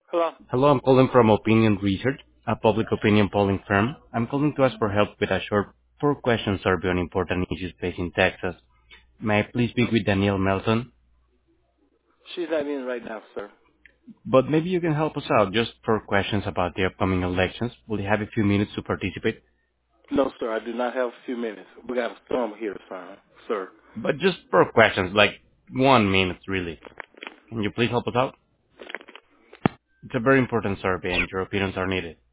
Hello. Hello, I'm calling from Opinion Research, a public opinion polling firm. I'm calling to ask for help with a short four-question survey on important issues facing Texas. May I please speak with Danielle Melton? She's not in right now, sir. But maybe you can help us out. Just four questions about the upcoming elections. Will you have a few minutes to participate? No, sir. I do not have a few minutes. We got a storm here, sir. But just four questions, like 1 minute really. Can you please help us out? It's a very important survey and your opinions are needed.